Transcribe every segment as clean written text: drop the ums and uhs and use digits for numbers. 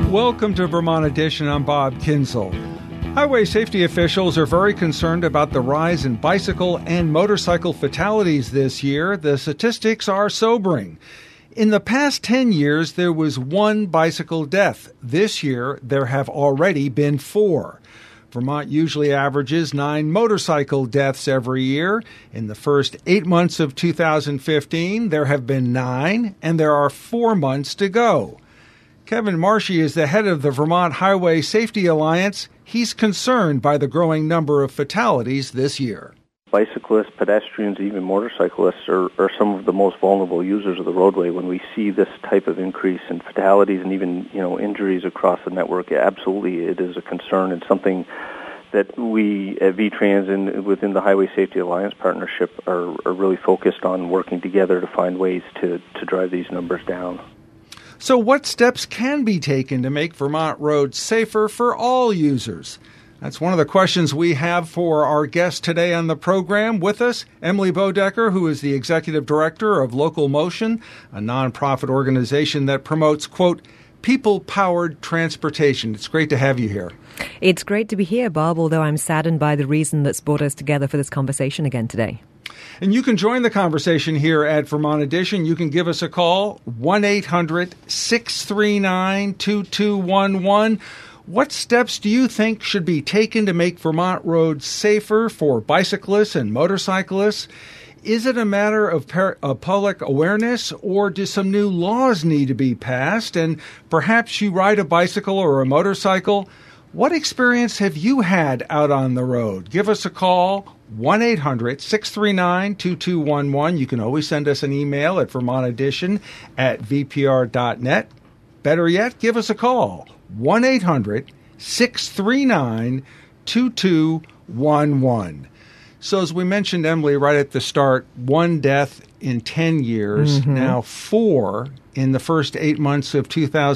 Welcome to Vermont Edition. I'm Bob Kinzel. Highway safety officials are very concerned about the rise in bicycle and motorcycle fatalities this year. The statistics are sobering. In the past 10 years, there was one bicycle death. This year, there have already been 4. Vermont usually averages 9 motorcycle deaths every year. In the first 8 months of 2015, there have been 9, and there are 4 months to go. Kevin Marshy is the head of the Vermont Highway Safety Alliance. He's concerned by the growing number of fatalities this year. Bicyclists, pedestrians, even motorcyclists are some of the most vulnerable users of the roadway. When we see this type of increase in fatalities and even injuries across the network, absolutely it is a concern and something that we at VTrans and within the Highway Safety Alliance partnership are really focused on working together to find ways to drive these numbers down. So what steps can be taken to make Vermont roads safer for all users? That's one of the questions we have for our guest today on the program. With us, Emily Bodecker, who is the executive director of Local Motion, a nonprofit organization that promotes, quote, people-powered transportation. It's great to have you here. It's great to be here, Bob, although I'm saddened by the reason that's brought us together for this conversation again today. And you can join the conversation here at Vermont Edition. You can give us a call, 1-800-639-2211. What steps do you think should be taken to make Vermont roads safer for bicyclists and motorcyclists? Is it a matter of public awareness, or do some new laws need to be passed? And perhaps you ride a bicycle or a motorcycle. What experience have you had out on the road? Give us a call, 1-800-639-2211. You can always send us an email at vermontedition@vpr.net. Better yet, give us a call, 1-800-639-2211. So as we mentioned, Emily, right at the start, 1 death in 10 years, now 4 in the first 8 months of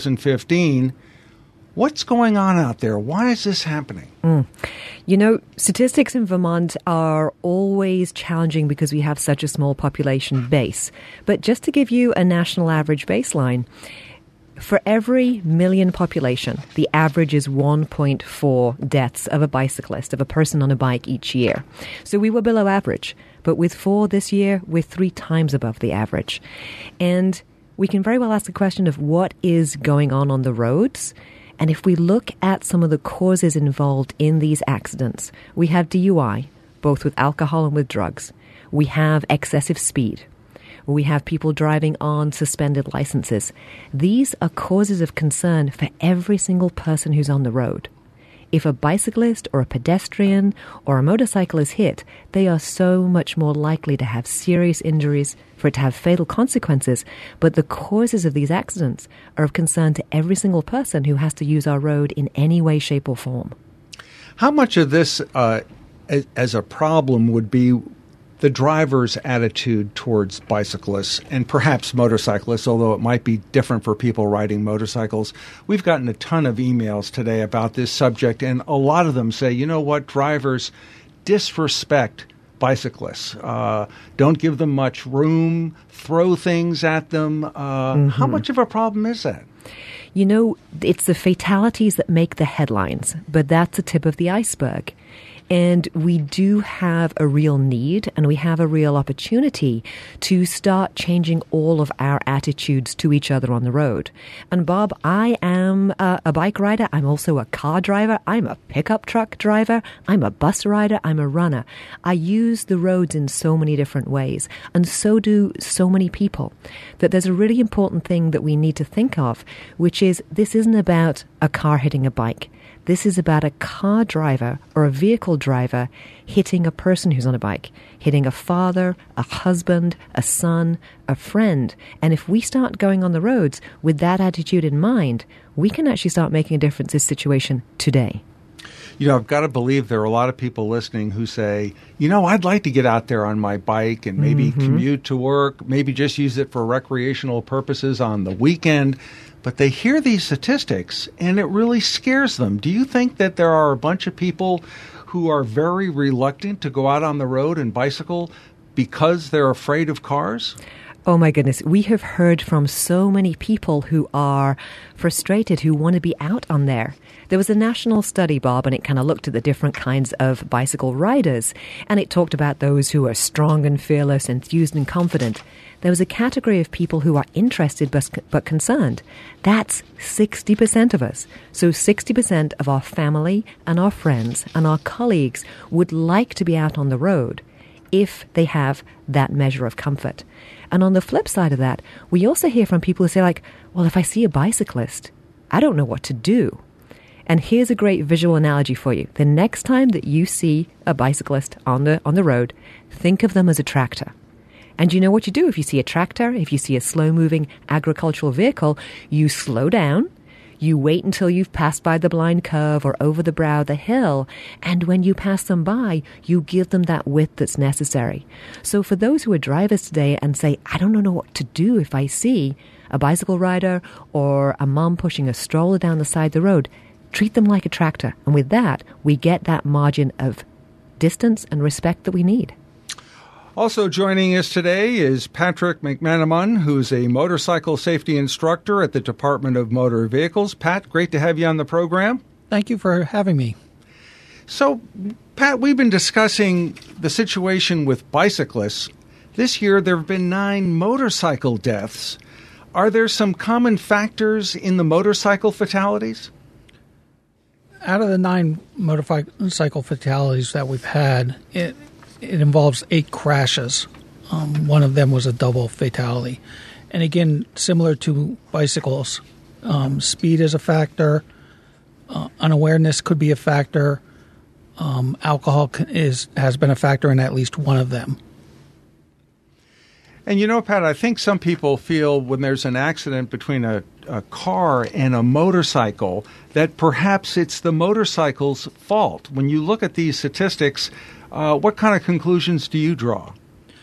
2015. What's going on out there? Why is this happening? Statistics in Vermont are always challenging because we have such a small population base. But just to give you a national average baseline, for every million population, the average is 1.4 deaths of a bicyclist, of a person on a bike each year. So we were below average. But with 4 this year, we're 3 times above the average. And we can very well ask the question of what is going on the roads. And if we look at some of the causes involved in these accidents, we have DUI, both with alcohol and with drugs. We have excessive speed. We have people driving on suspended licenses. These are causes of concern for every single person who's on the road. If a bicyclist or a pedestrian or a motorcycle is hit, they are so much more likely to have serious injuries, for it to have fatal consequences. But the causes of these accidents are of concern to every single person who has to use our road in any way, shape, or form. How much of this as a problem would be the driver's attitude towards bicyclists and perhaps motorcyclists, although it might be different for people riding motorcycles? We've gotten a ton of emails today about this subject, and a lot of them say, you know what, drivers disrespect bicyclists, don't give them much room, throw things at them. How much of a problem is that? It's the fatalities that make the headlines, but that's the tip of the iceberg. And we do have a real need and we have a real opportunity to start changing all of our attitudes to each other on the road. And Bob, I am a bike rider. I'm also a car driver. I'm a pickup truck driver. I'm a bus rider. I'm a runner. I use the roads in so many different ways, and so do so many people, that there's a really important thing that we need to think of, which is this isn't about a car hitting a bike. This is about a car driver or a vehicle driver hitting a person who's on a bike, hitting a father, a husband, a son, a friend. And if we start going on the roads with that attitude in mind, we can actually start making a difference in this situation today. I've got to believe there are a lot of people listening who say, I'd like to get out there on my bike and maybe commute to work, maybe just use it for recreational purposes on the weekend. But they hear these statistics and it really scares them. Do you think that there are a bunch of people who are very reluctant to go out on the road and bicycle because they're afraid of cars? Oh my goodness, we have heard from so many people who are frustrated, who want to be out on there. There was a national study, Bob, and it kind of looked at the different kinds of bicycle riders, and it talked about those who are strong and fearless, enthused and confident. There was a category of people who are interested but concerned. That's 60% of us. So 60% of our family and our friends and our colleagues would like to be out on the road if they have that measure of comfort. And on the flip side of that, we also hear from people who say, like, well, if I see a bicyclist, I don't know what to do. And here's a great visual analogy for you. The next time that you see a bicyclist on the road, think of them as a tractor. And you know what you do if you see a tractor, if you see a slow-moving agricultural vehicle, you slow down, you wait until you've passed by the blind curve or over the brow of the hill, and when you pass them by, you give them that width that's necessary. So for those who are drivers today and say, I don't know what to do if I see a bicycle rider or a mom pushing a stroller down the side of the road, treat them like a tractor. And with that, we get that margin of distance and respect that we need. Also joining us today is Patrick McManaman, who's a motorcycle safety instructor at the Department of Motor Vehicles. Pat, great to have you on the program. Thank you for having me. So, Pat, we've been discussing the situation with bicyclists. This year, there have been 9 motorcycle deaths. Are there some common factors in the motorcycle fatalities? Out of the 9 motorcycle fatalities that we've had, it involves 8 crashes. One of them was a double fatality. And again, similar to bicycles, speed is a factor. Unawareness could be a factor. Alcohol has been a factor in at least one of them. And you know, Pat, I think some people feel when there's an accident between a car and a motorcycle that perhaps it's the motorcycle's fault. When you look at these statistics, what kind of conclusions do you draw?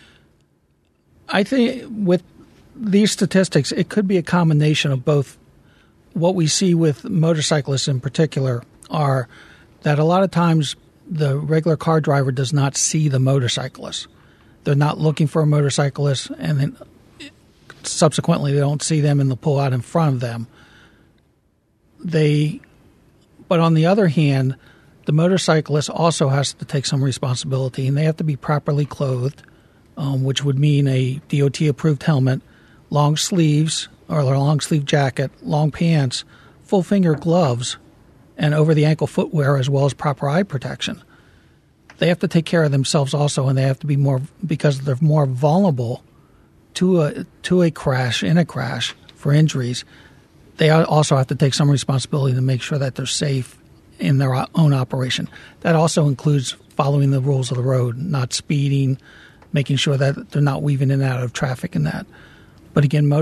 I think with these statistics, it could be a combination of both. What we see with motorcyclists in particular are that a lot of times the regular car driver does not see the motorcyclist. They're not looking for a motorcyclist, and then subsequently they don't see them and they'll pull out in front of them. But on the other hand, the motorcyclist also has to take some responsibility, and they have to be properly clothed, which would mean a DOT-approved helmet, long sleeves or a long-sleeve jacket, long pants, full-finger gloves, and over-the-ankle footwear, as well as proper eye protection. They have to take care of themselves also, and they have to be more, because they're more vulnerable to a crash, in a crash, for injuries. They also have to take some responsibility to make sure that they're safe in their own operation. That also includes following the rules of the road, not speeding, making sure that they're not weaving in and out of traffic and that. But again,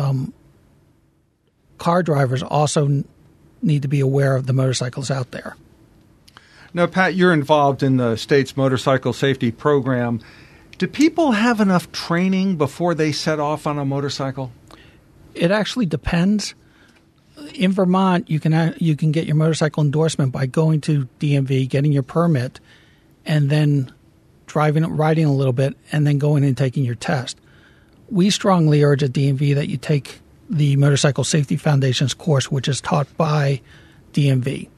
car drivers also need to be aware of the motorcycles out there. Now, Pat, you're involved in the state's motorcycle safety program. Do people have enough training before they set off on a motorcycle? It actually depends. In Vermont, you can get your motorcycle endorsement by going to DMV, getting your permit, and then riding a little bit, and then going and taking your test. We strongly urge at DMV that you take the Motorcycle Safety Foundation's course, which is taught by DMV.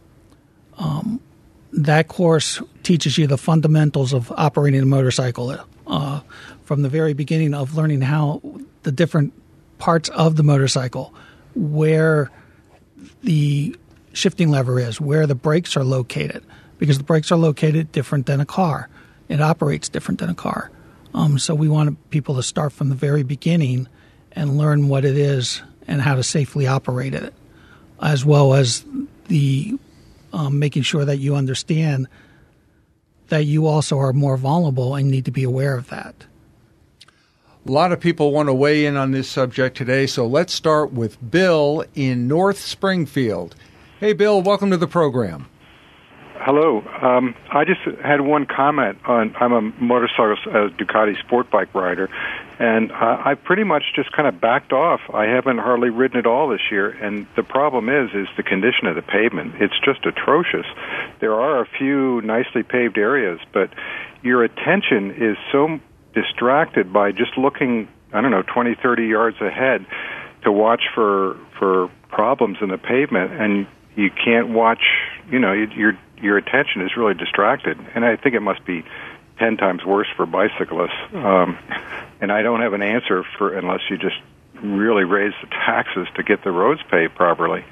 That course teaches you the fundamentals of operating a motorcycle from the very beginning of learning how the different parts of the motorcycle, where the shifting lever is, where the brakes are located, because the brakes are located different than a car. It operates different than a car. So we want people to start from the very beginning and learn what it is and how to safely operate it, as well as the making sure that you understand that you also are more vulnerable and need to be aware of that. A lot of people want to weigh in on this subject today, so let's start with Bill in North Springfield. Hey, Bill, welcome to the program. Hello. I just had one comment on, I'm a motorcycle Ducati sport bike rider, and I pretty much just kind of backed off. I haven't hardly ridden at all this year, and the problem is the condition of the pavement. It's just atrocious. There are a few nicely paved areas, but your attention is so distracted by just looking 20, 30 yards ahead to watch for problems in the pavement, and you can't watch. Your attention is really distracted, and I think it must be 10 times worse for bicyclists. And I don't have an answer for unless you just really raise the taxes to get the roads paved properly.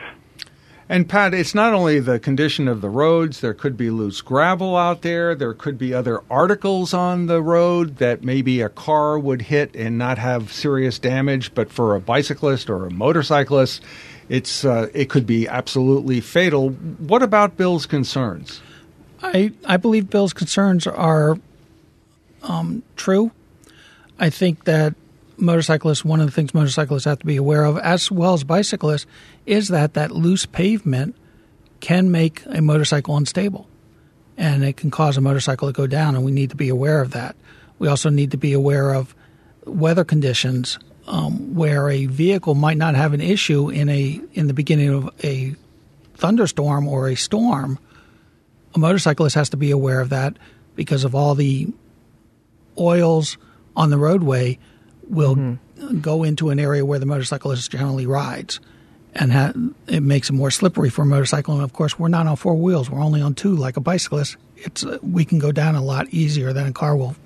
And Pat, it's not only the condition of the roads. There could be loose gravel out there. There could be other articles on the road that maybe a car would hit and not have serious damage, but for a bicyclist or a motorcyclist, it could be absolutely fatal. What about Bill's concerns? I believe Bill's concerns are true. I think that one of the things motorcyclists have to be aware of, as well as bicyclists, is that loose pavement can make a motorcycle unstable, and it can cause a motorcycle to go down, and we need to be aware of that. We also need to be aware of weather conditions where a vehicle might not have an issue in the beginning of a thunderstorm or a storm. A motorcyclist has to be aware of that because of all the oils on the roadway will go into an area where the motorcyclist generally rides, and it makes it more slippery for a motorcycle. And, of course, we're not on four wheels. We're only on two like a bicyclist. We can go down a lot easier than a car will.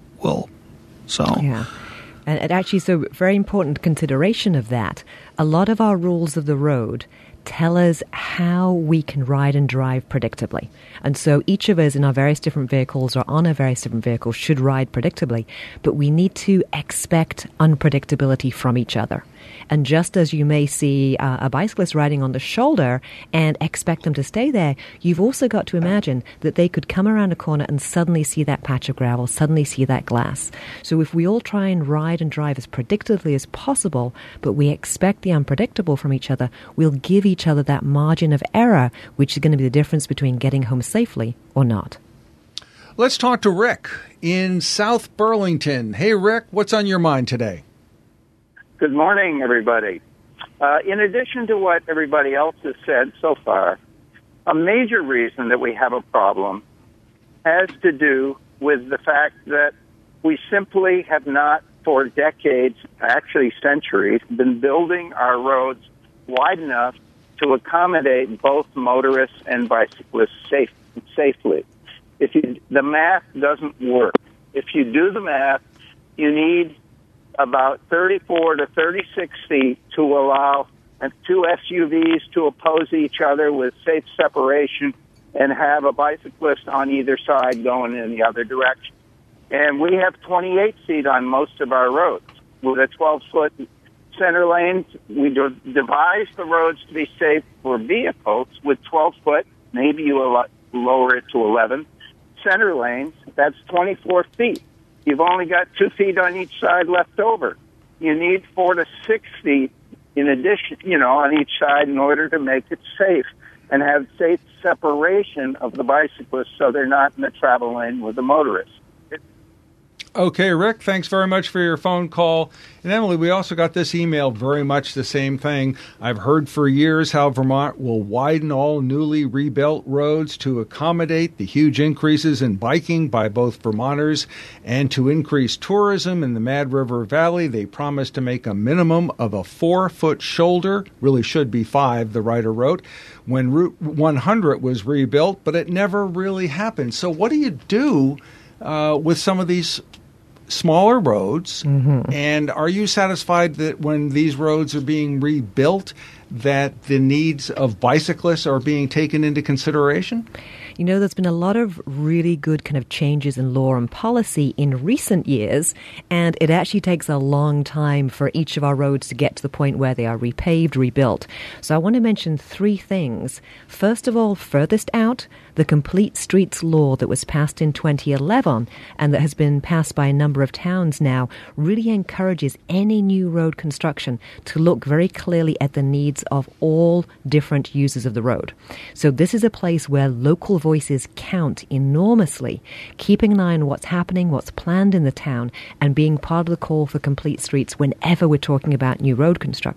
So. Yeah. And actually, so very important consideration of that, a lot of our rules of the road tell us how we can ride and drive predictably. And so each of us in our various different vehicles or on our various different vehicles should ride predictably, but we need to expect unpredictability from each other. And just as you may see a bicyclist riding on the shoulder and expect them to stay there, you've also got to imagine that they could come around a corner and suddenly see that patch of gravel, suddenly see that glass. So if we all try and ride and drive as predictably as possible, but we expect the unpredictable from each other, we'll give each other that margin of error, which is going to be the difference between getting home safely or not. Let's talk to Rick in South Burlington. Hey, Rick, what's on your mind today? Good morning, everybody. In addition to what everybody else has said so far, a major reason that we have a problem has to do with the fact that we simply have not, for decades, actually centuries, been building our roads wide enough to accommodate both motorists and bicyclists safely. The math doesn't work. If you do the math, you need about 34 to 36 feet to allow two SUVs to oppose each other with safe separation and have a bicyclist on either side going in the other direction. And we have 28 feet on most of our roads. With a 12-foot center lane, we devise the roads to be safe for vehicles with 12-foot, maybe you lower it to 11, center lanes. That's 24 feet. You've only got 2 feet on each side left over. You need 4 to 6 feet in addition, on each side in order to make it safe and have safe separation of the bicyclists so they're not in the travel lane with the motorists. Okay, Rick, thanks very much for your phone call. And Emily, we also got this email, very much the same thing. I've heard for years how Vermont will widen all newly rebuilt roads to accommodate the huge increases in biking by both Vermonters and to increase tourism in the Mad River Valley. They promised to make a minimum of a 4-foot shoulder, really should be 5, the writer wrote, when Route 100 was rebuilt, but it never really happened. So what do you do with some of these smaller roads, and are you satisfied that when these roads are being rebuilt that the needs of bicyclists are being taken into consideration? There's been a lot of really good kind of changes in law and policy in recent years, and it actually takes a long time for each of our roads to get to the point where they are repaved, rebuilt. So I want to mention 3 things. First of all, furthest out, the Complete Streets law that was passed in 2011 and that has been passed by a number of towns now really encourages any new road construction to look very clearly at the needs of all different users of the road. So this is a place where local voices count enormously, keeping an eye on what's happening, what's planned in the town, and being part of the call for complete streets whenever we're talking about new road construction.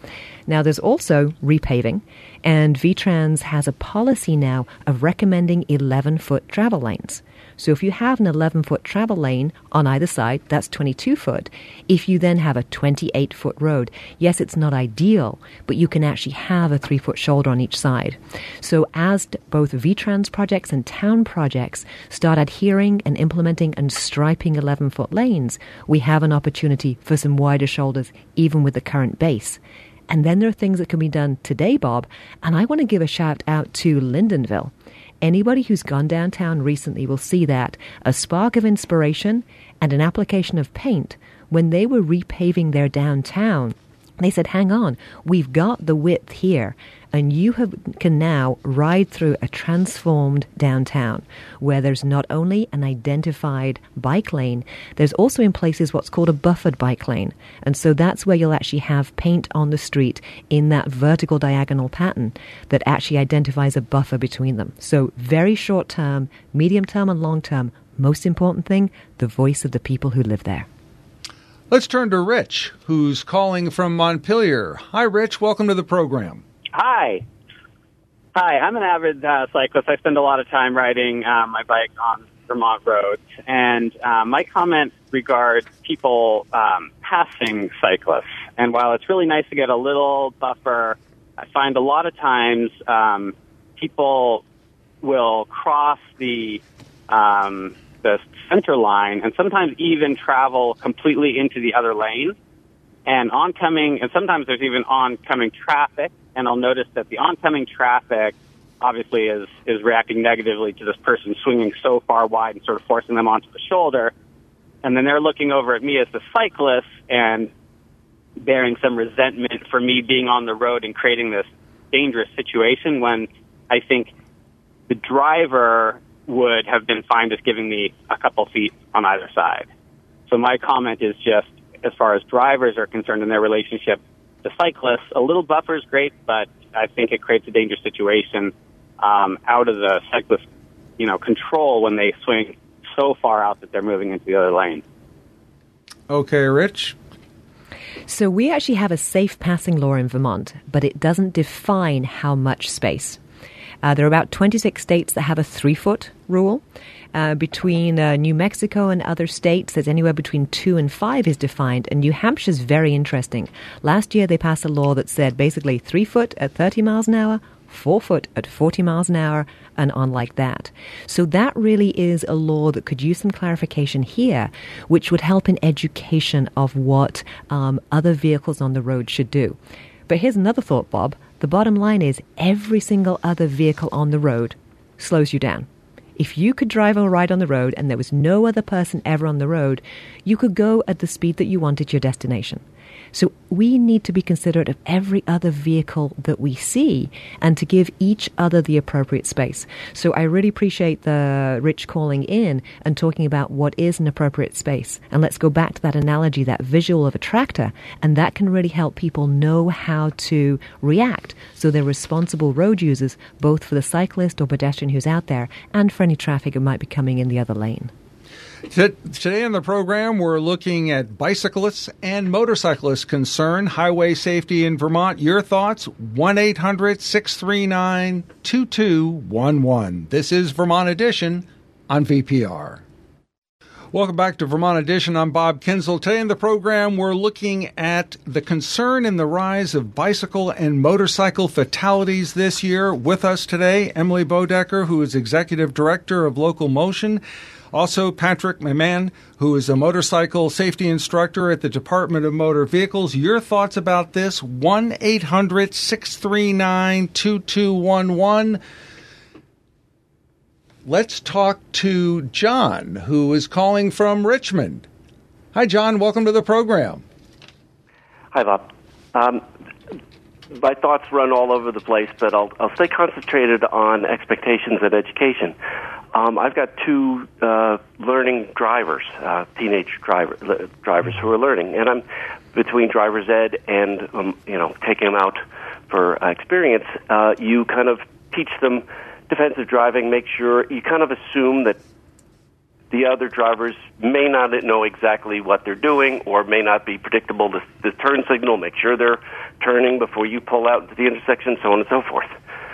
Now, there's also repaving, and VTrans has a policy now of recommending 11-foot travel lanes. So if you have an 11-foot travel lane on either side, that's 22-foot. If you then have a 28-foot road, yes, it's not ideal, but you can actually have a 3-foot shoulder on each side. So as both VTrans projects and town projects start adhering and implementing and striping 11-foot lanes, we have an opportunity for some wider shoulders, even with the current base. And then there are things that can be done today, Bob, and I want to give a shout out to Lyndonville. Anybody who's gone downtown recently will see that a spark of inspiration and an application of paint when they were repaving their downtown. They said, hang on, we've got the width here, and you can now ride through a transformed downtown where there's not only an identified bike lane, there's also in places what's called a buffered bike lane. And so that's where you'll actually have paint on the street in that vertical diagonal pattern that actually identifies a buffer between them. So very short term, medium term, and long term, most important thing, the voice of the people who live there. Let's turn to Rich, who's calling from Montpelier. Hi, Rich. Welcome to the program. Hi. I'm an avid cyclist. I spend a lot of time riding my bike on Vermont roads. And my comment regards people passing cyclists. And while it's really nice to get a little buffer, I find a lot of times people will cross the center line and sometimes even travel completely into the other lane. And sometimes there's even oncoming traffic. And I'll notice that the oncoming traffic obviously is reacting negatively to this person swinging so far wide and sort of forcing them onto the shoulder. And then they're looking over at me as the cyclist and bearing some resentment for me being on the road and creating this dangerous situation when I think the driver would have been fine just giving me a couple feet on either side. So my comment is just, as far as drivers are concerned in their relationship to cyclists, a little buffer is great, but I think it creates a dangerous situation out of the cyclist, control when they swing so far out that they're moving into the other lane. Okay, Rich. So we actually have a safe passing law in Vermont, but it doesn't define how much space. There are about 26 states that have a 3-foot rule. Between New Mexico and other states, there's anywhere between 2 and 5 is defined, and New Hampshire's very interesting. Last year, they passed a law that said basically 3 foot at 30 miles an hour, 4 foot at 40 miles an hour, and on like that. So that really is a law that could use some clarification here, which would help in education of what other vehicles on the road should do. But here's another thought, Bob. The bottom line is every single other vehicle on the road slows you down. If you could drive or ride on the road and there was no other person ever on the road, you could go at the speed that you wanted to your destination. So we need to be considerate of every other vehicle that we see and to give each other the appropriate space. So I really appreciate the Rich calling in and talking about what is an appropriate space. And let's go back to that analogy, that visual of a tractor, and that can really help people know how to react so they're responsible road users, both for the cyclist or pedestrian who's out there and for any traffic that might be coming in the other lane. Today on the program, we're looking at bicyclists and motorcyclists' concern, highway safety in Vermont. Your thoughts? 1-800-639-2211. This is Vermont Edition on VPR. Welcome back to Vermont Edition. I'm Bob Kinsel. Today in the program, we're looking at the concern in the rise of bicycle and motorcycle fatalities this year. With us today, Emily Bodecker, who is Executive Director of Local Motion. Also, Patrick McMahon, who is a motorcycle safety instructor at the Department of Motor Vehicles. Your thoughts about this? 1-800-639-2211. Let's talk to John, who is calling from Richmond. Hi, John. Welcome to the program. Hi, Bob. My thoughts run all over the place, but I'll stay concentrated on expectations and education. I've got 2 learning drivers, teenage drivers who are learning, and I'm between driver's ed and taking them out for experience. You kind of teach them defensive driving, make sure you kind of assume that the other drivers may not know exactly what they're doing or may not be predictable. The turn signal, make sure they're turning before you pull out into the intersection, so on and so forth.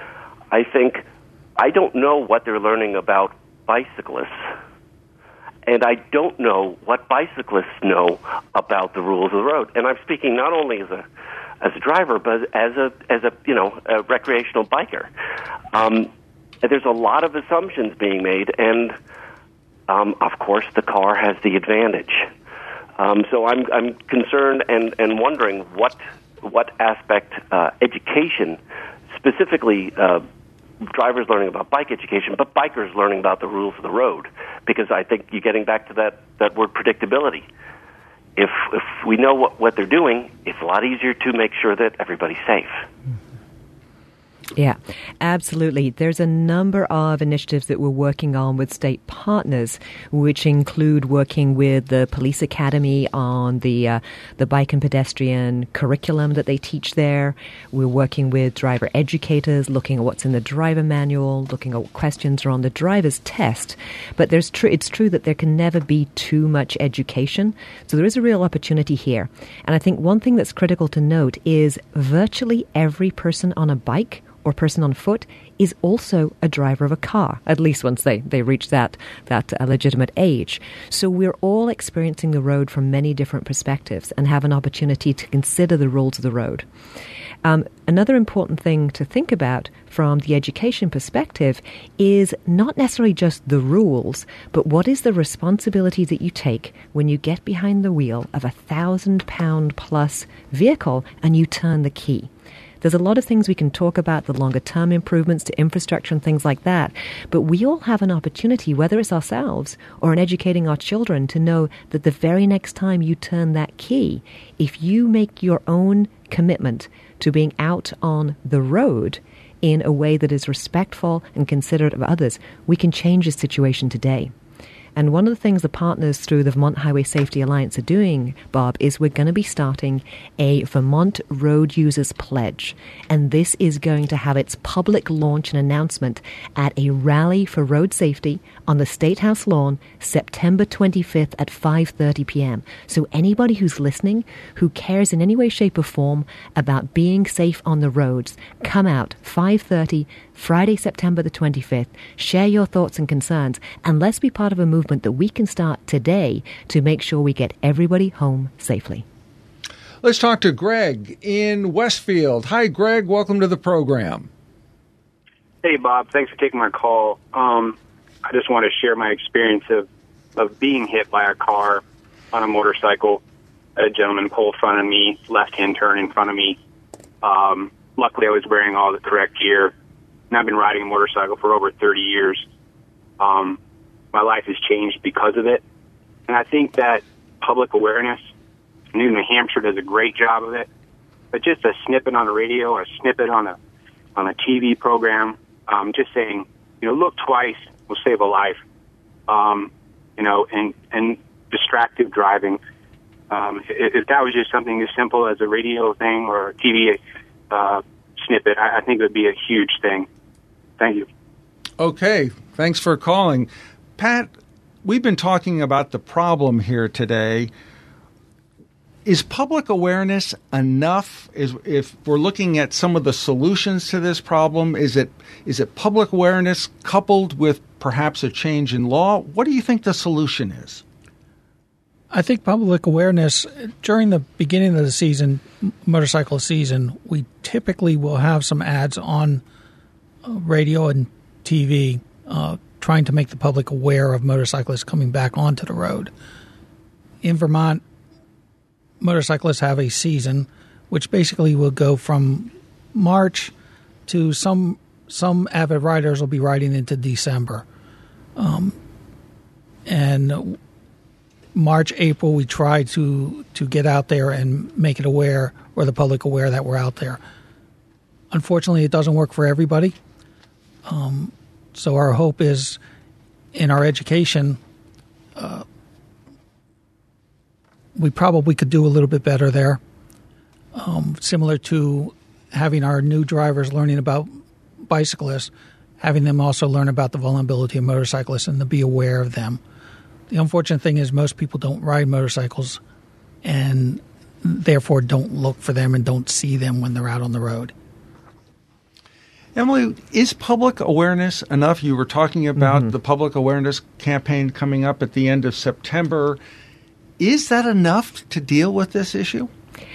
I don't know what they're learning about bicyclists, and I don't know what bicyclists know about the rules of the road. And I'm speaking not only as a driver, but as a recreational biker. There's a lot of assumptions being made, and of course, the car has the advantage. So I'm concerned and wondering what aspect education, specifically drivers learning about bike education, but bikers learning about the rules of the road, because I think you're getting back to that word predictability. If we know what they're doing, it's a lot easier to make sure that everybody's safe. Yeah, absolutely. There's a number of initiatives that we're working on with state partners, which include working with the police academy on the bike and pedestrian curriculum that they teach there. We're working with driver educators, looking at what's in the driver manual, looking at what questions are on the driver's test. But it's true that there can never be too much education. So there is a real opportunity here. And I think one thing that's critical to note is virtually every person on a bike or person on foot is also a driver of a car, at least once they reach that legitimate age. So we're all experiencing the road from many different perspectives and have an opportunity to consider the rules of the road. Another important thing to think about from the education perspective is not necessarily just the rules, but what is the responsibility that you take when you get behind the wheel of a 1,000-pound plus vehicle and you turn the key. There's a lot of things we can talk about, the longer-term improvements to infrastructure and things like that. But we all have an opportunity, whether it's ourselves or in educating our children, to know that the very next time you turn that key, if you make your own commitment to being out on the road in a way that is respectful and considerate of others, we can change the situation today. And one of the things the partners through the Vermont Highway Safety Alliance are doing, Bob, is we're going to be starting a Vermont Road Users Pledge. And this is going to have its public launch and announcement at a rally for road safety on the State House lawn, September 25th at 5:30 p.m. So anybody who's listening, who cares in any way, shape, or form about being safe on the roads, come out 5:30, Friday, September the 25th. Share your thoughts and concerns, and let's be part of a movement that we can start today to make sure we get everybody home safely. Let's talk to Greg in Westfield. Hi, Greg. Welcome to the program. Hey, Bob. Thanks for taking my call. I just want to share my experience of being hit by a car on a motorcycle. A gentleman pulled in front of me, left-hand turn in front of me. Luckily, I was wearing all the correct gear, and I've been riding a motorcycle for over 30 years. My life has changed because of it. And I think that public awareness, New Hampshire does a great job of it, but just a snippet on the radio or a snippet on a TV program, just saying, look twice will save a life, and distracted driving. If that was just something as simple as a radio thing or a TV snippet, I think it would be a huge thing. Thank you. Okay. Thanks for calling. Pat, we've been talking about the problem here today. Is public awareness enough? If we're looking at some of the solutions to this problem, is it public awareness coupled with perhaps a change in law? What do you think the solution is? I think public awareness, during the beginning of the season, motorcycle season, we typically will have some ads on radio and TV trying to make the public aware of motorcyclists coming back onto the road. In Vermont, motorcyclists have a season which basically will go from March to some avid riders will be riding into December. And March, April, we try to get out there and make it aware, or the public aware that we're out there. Unfortunately, it doesn't work for everybody. So our hope is in our education, we probably could do a little bit better there. Similar to having our new drivers learning about bicyclists, having them also learn about the vulnerability of motorcyclists and to be aware of them. The unfortunate thing is most people don't ride motorcycles and therefore don't look for them and don't see them when they're out on the road. Emily, is public awareness enough? You were talking about the public awareness campaign coming up at the end of September. Is that enough to deal with this issue?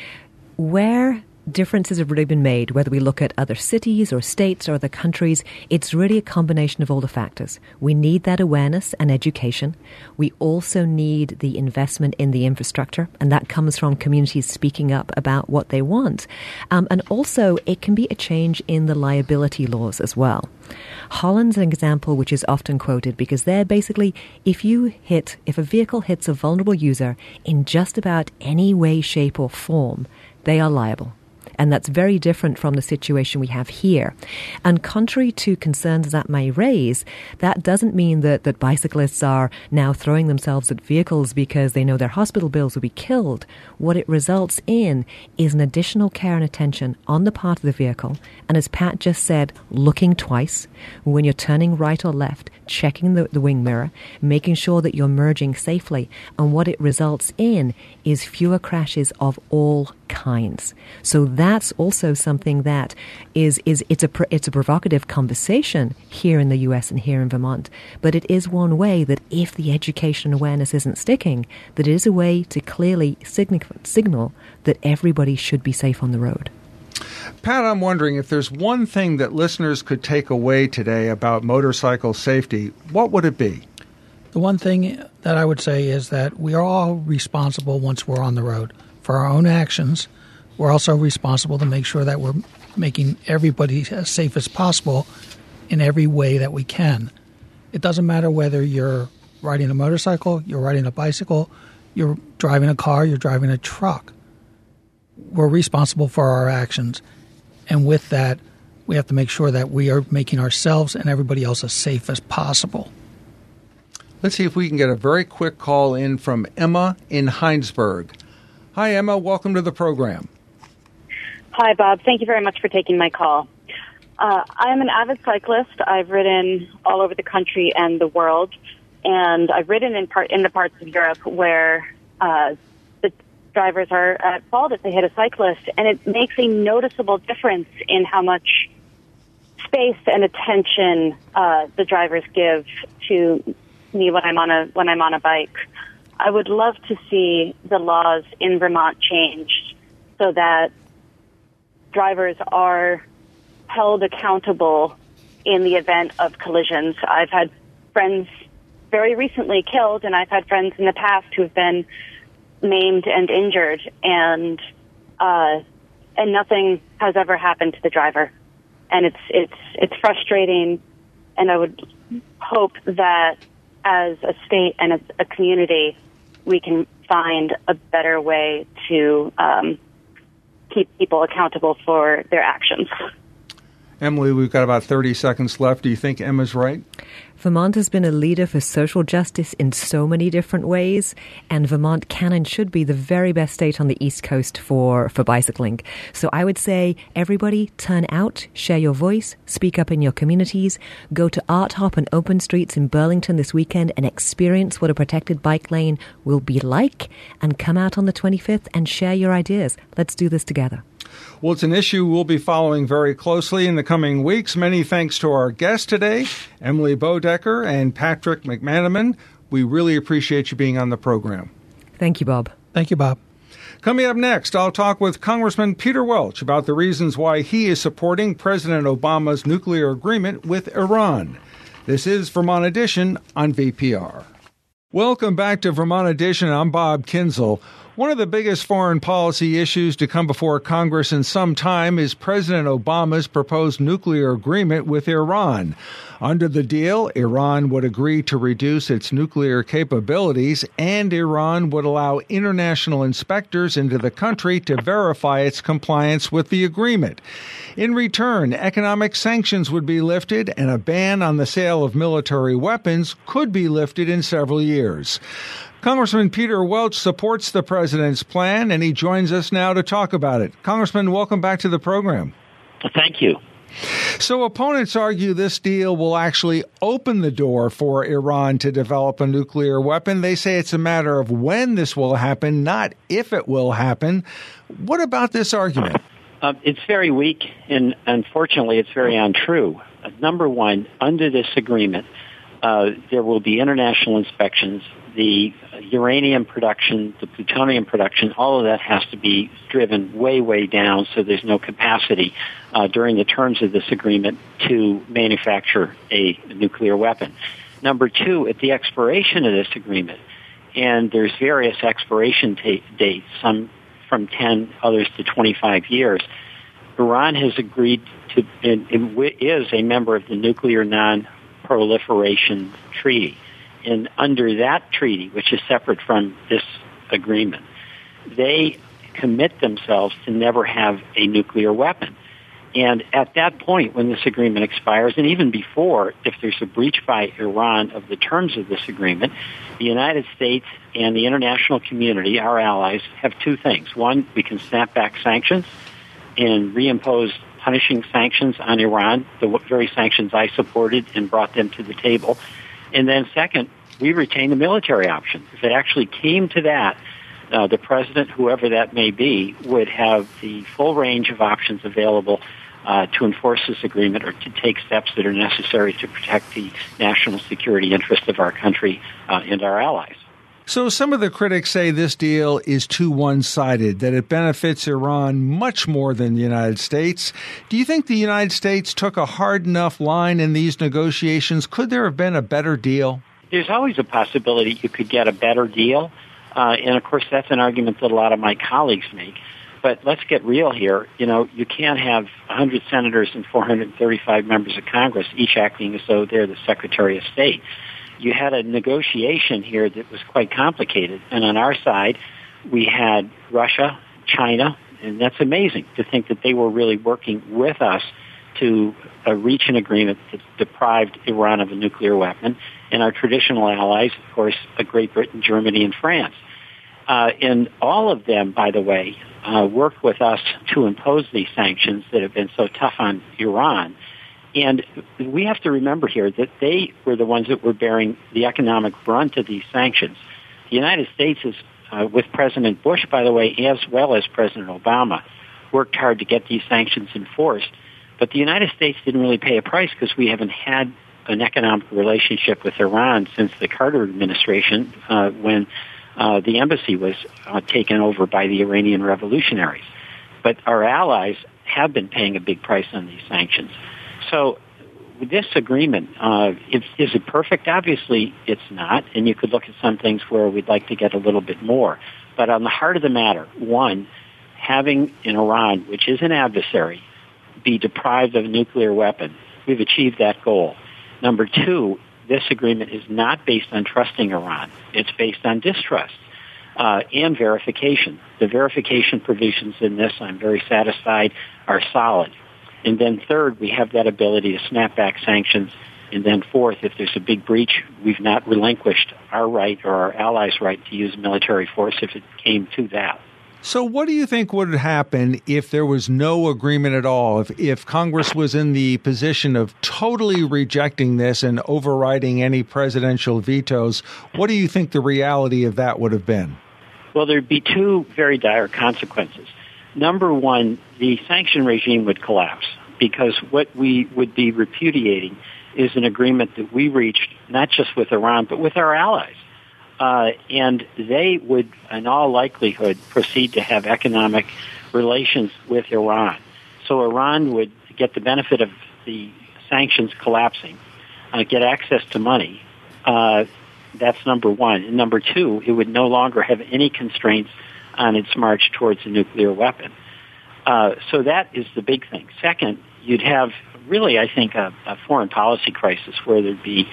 Where differences have really been made, whether we look at other cities or states or other countries, it's really a combination of all the factors. We need that awareness and education. We also need the investment in the infrastructure, and that comes from communities speaking up about what they want. And also, it can be a change in the liability laws as well. Holland's an example which is often quoted because they're basically, if a vehicle hits a vulnerable user in just about any way, shape or form, they are liable. And that's very different from the situation we have here. And contrary to concerns that may raise, that doesn't mean that bicyclists are now throwing themselves at vehicles because they know their hospital bills will be killed. What it results in is an additional care and attention on the part of the vehicle. And as Pat just said, looking twice when you're turning right or left, checking the wing mirror, making sure that you're merging safely. And what it results in is fewer crashes of all kinds. So that's also something that it's a provocative conversation here in the US and here in Vermont. But it is one way that if the education and awareness isn't sticking, that it is a way to clearly signal that everybody should be safe on the road. Pat, I'm wondering if there's one thing that listeners could take away today about motorcycle safety, what would it be? The one thing that I would say is that we are all responsible once we're on the road for our own actions. We're also responsible to make sure that we're making everybody as safe as possible in every way that we can. It doesn't matter whether you're riding a motorcycle, you're riding a bicycle, you're driving a car, you're driving a truck. We're responsible for our actions. And with that, we have to make sure that we are making ourselves and everybody else as safe as possible. Let's see if we can get a very quick call in from Emma in Heinsberg. Hi, Emma. Welcome to the program. Hi, Bob. Thank you very much for taking my call. I'm an avid cyclist. I've ridden all over the country and the world, and I've ridden in the parts of Europe where the drivers are at fault if they hit a cyclist, and it makes a noticeable difference in how much space and attention the drivers give to me when I'm on a bike. I would love to see the laws in Vermont changed so that drivers are held accountable in the event of collisions. I've had friends very recently killed, and I've had friends in the past who have been maimed and injured, and nothing has ever happened to the driver. And it's frustrating, and I would hope that as a state and as a community, we can find a better way to keep people accountable for their actions. Emily, we've got about 30 seconds left. Do you think Emma's right? Vermont has been a leader for social justice in so many different ways, and Vermont can and should be the very best state on the East Coast for bicycling. So I would say, everybody turn out, share your voice, speak up in your communities, go to Art Hop and Open Streets in Burlington this weekend and experience what a protected bike lane will be like, and come out on the 25th and share your ideas. Let's do this together. Well, it's an issue we'll be following very closely in the coming weeks. Many thanks to our guests today, Emily Bodecker and Patrick McManaman. We really appreciate you being on the program. Thank you, Bob. Thank you, Bob. Coming up next, I'll talk with Congressman Peter Welch about the reasons why he is supporting President Obama's nuclear agreement with Iran. This is Vermont Edition on VPR. Welcome back to Vermont Edition. I'm Bob Kinzel. One of the biggest foreign policy issues to come before Congress in some time is President Obama's proposed nuclear agreement with Iran. Under the deal, Iran would agree to reduce its nuclear capabilities, and Iran would allow international inspectors into the country to verify its compliance with the agreement. In return, economic sanctions would be lifted, and a ban on the sale of military weapons could be lifted in several years. Congressman Peter Welch supports the president's plan, and he joins us now to talk about it. Congressman, welcome back to the program. Thank you. So opponents argue this deal will actually open the door for Iran to develop a nuclear weapon. They say it's a matter of when this will happen, not if it will happen. What about this argument? It's very weak, and unfortunately, it's very untrue. Number one, under this agreement, there will be international inspections. The uranium production, the plutonium production, all of that has to be driven way, way down so there's no capacity during the terms of this agreement to manufacture a nuclear weapon. Number two, at the expiration of this agreement, and there's various expiration dates, some from 10, others to 25 years, Iran has agreed to, and is a member of the Nuclear Non-Proliferation Treaty. And under that treaty, which is separate from this agreement, they commit themselves to never have a nuclear weapon. And at that point, when this agreement expires, and even before, if there's a breach by Iran of the terms of this agreement, the United States and the international community, our allies, have two things. One, we can snap back sanctions and reimpose punishing sanctions on Iran, the very sanctions I supported and brought them to the table. And then second, we retain the military option. If it actually came to that, the president, whoever that may be, would have the full range of options available to enforce this agreement or to take steps that are necessary to protect the national security interests of our country and our allies. So some of the critics say this deal is too one-sided, that it benefits Iran much more than the United States. Do you think the United States took a hard enough line in these negotiations? Could there have been a better deal? There's always a possibility you could get a better deal. And, of course, that's an argument that a lot of my colleagues make. But let's get real here. You know, you can't have 100 senators and 435 members of Congress, each acting as though they're the Secretary of State. You had a negotiation here that was quite complicated. And on our side, we had Russia, China, and that's amazing to think that they were really working with us to reach an agreement that deprived Iran of a nuclear weapon, and our traditional allies, of course, Great Britain, Germany, and France. And all of them, by the way, worked with us to impose these sanctions that have been so tough on Iran. And we have to remember here that they were the ones that were bearing the economic brunt of these sanctions. The United States is, with President Bush, by the way, as well as President Obama, worked hard to get these sanctions enforced. But the United States didn't really pay a price because we haven't had an economic relationship with Iran since the Carter administration when the embassy was taken over by the Iranian revolutionaries. But our allies have been paying a big price on these sanctions. So this agreement, is it perfect? Obviously, it's not. And you could look at some things where we'd like to get a little bit more. But on the heart of the matter, one, having in Iran, which is an adversary, be deprived of a nuclear weapon, we've achieved that goal. Number two, this agreement is not based on trusting Iran. It's based on distrust and verification. The verification provisions in this, I'm very satisfied, are solid. And then third, we have that ability to snap back sanctions. And then fourth, if there's a big breach, we've not relinquished our right or our allies' right to use military force if it came to that. So what do you think would happen if there was no agreement at all? If Congress was in the position of totally rejecting this and overriding any presidential vetoes, what do you think the reality of that would have been? Well, there'd be two very dire consequences. Number one, the sanction regime would collapse because what we would be repudiating is an agreement that we reached not just with Iran but with our allies. And they would, in all likelihood, proceed to have economic relations with Iran. So Iran would get the benefit of the sanctions collapsing, get access to money. That's number one. And number two, it would no longer have any constraints on its march towards a nuclear weapon. So that is the big thing. Second, you'd have really, I think, a foreign policy crisis where there'd be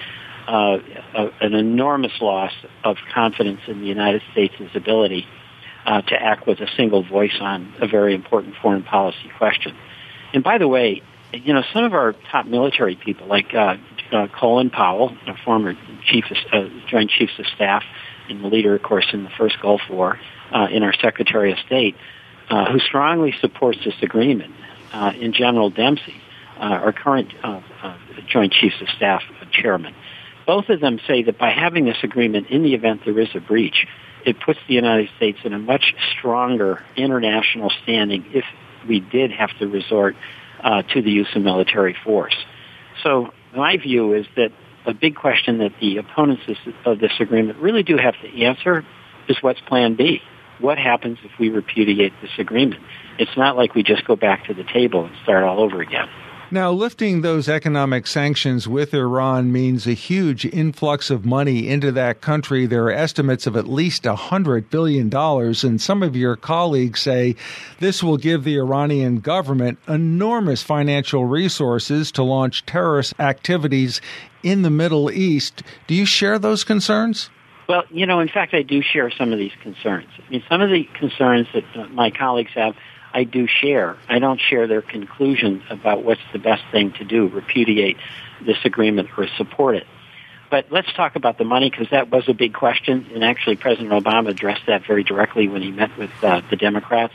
an enormous loss of confidence in the United States' ability to act with a single voice on a very important foreign policy question. And by the way, you know, some of our top military people, like Colin Powell, a former Joint Chiefs of Staff and the leader, of course, in the first Gulf War, and our Secretary of State, who strongly supports this agreement, in General Dempsey, our current Joint Chiefs of Staff chairman. Both of them say that by having this agreement, in the event there is a breach, it puts the United States in a much stronger international standing if we did have to resort to the use of military force. So my view is that a big question that the opponents of this agreement really do have to answer is what's Plan B? What happens if we repudiate this agreement? It's not like we just go back to the table and start all over again. Now, lifting those economic sanctions with Iran means a huge influx of money into that country. There are estimates of at least $100 billion, and some of your colleagues say this will give the Iranian government enormous financial resources to launch terrorist activities in the Middle East. Do you share those concerns? Well, in fact, I do share some of these concerns. I mean, some of the concerns that my colleagues have, I do share. I don't share their conclusion about what's the best thing to do, repudiate this agreement or support it. But let's talk about the money, because that was a big question, and actually President Obama addressed that very directly when he met with the Democrats.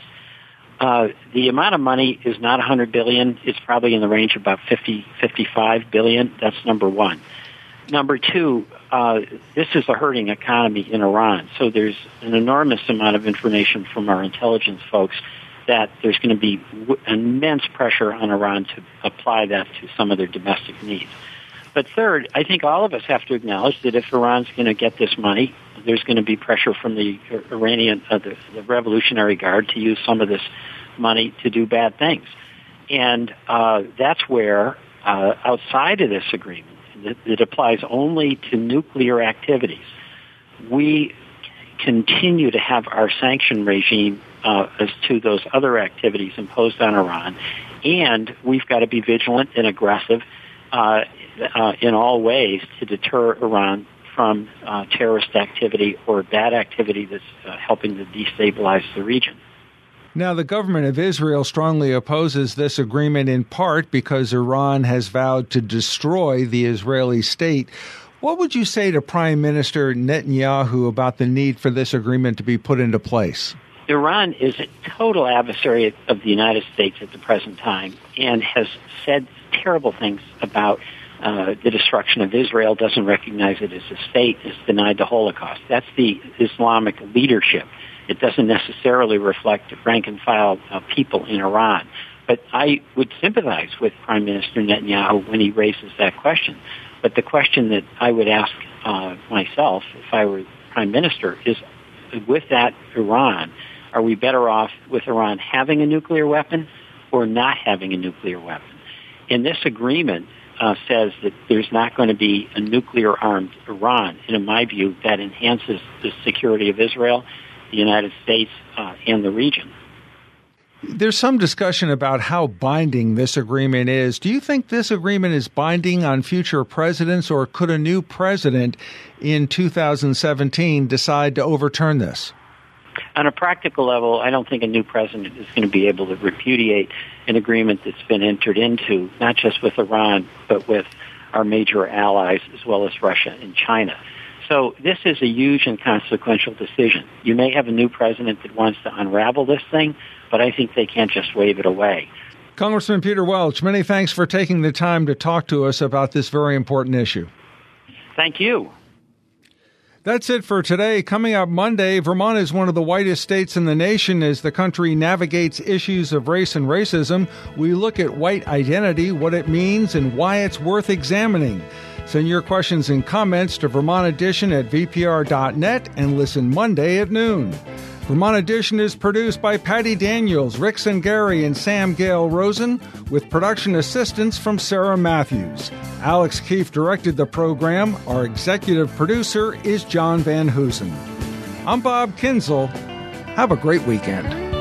The amount of money is not $100 billion. It's probably in the range of about $55 billion. That's number one. Number two, this is a hurting economy in Iran, so there's an enormous amount of information from our intelligence folks that there's going to be immense pressure on Iran to apply that to some of their domestic needs. But third, I think all of us have to acknowledge that if Iran's going to get this money, there's going to be pressure from the Iranian, the Revolutionary Guard to use some of this money to do bad things. And that's where, outside of this agreement, that applies only to nuclear activities, we continue to have our sanction regime as to those other activities imposed on Iran, and we've got to be vigilant and aggressive in all ways to deter Iran from terrorist activity or bad activity that's helping to destabilize the region. Now, the government of Israel strongly opposes this agreement in part because Iran has vowed to destroy the Israeli state. What would you say to Prime Minister Netanyahu about the need for this agreement to be put into place? Iran is a total adversary of the United States at the present time and has said terrible things about the destruction of Israel, doesn't recognize it as a state, has denied the Holocaust. That's the Islamic leadership. It doesn't necessarily reflect rank-and-file people in Iran. But I would sympathize with Prime Minister Netanyahu when he raises that question. But the question that I would ask myself, if I were Prime Minister, is with that Iran, are we better off with Iran having a nuclear weapon or not having a nuclear weapon? And this agreement says that there's not going to be a nuclear-armed Iran. And in my view, that enhances the security of Israel, the United States, and the region. There's some discussion about how binding this agreement is. Do you think this agreement is binding on future presidents, or could a new president in 2017 decide to overturn this? On a practical level, I don't think a new president is going to be able to repudiate an agreement that's been entered into, not just with Iran, but with our major allies, as well as Russia and China. So this is a huge and consequential decision. You may have a new president that wants to unravel this thing, but I think they can't just wave it away. Congressman Peter Welch, many thanks for taking the time to talk to us about this very important issue. Thank you. That's it for today. Coming up Monday, Vermont is one of the whitest states in the nation as the country navigates issues of race and racism. We look at white identity, what it means, and why it's worth examining. Send your questions and comments to Vermont Edition at vpr.net and listen Monday at noon. Vermont Edition is produced by Patty Daniels, Rick Sangari, and Sam Gale Rosen, with production assistance from Sarah Matthews. Alex Keefe directed the program. Our executive producer is John Van Hoosen. I'm Bob Kinzel. Have a great weekend.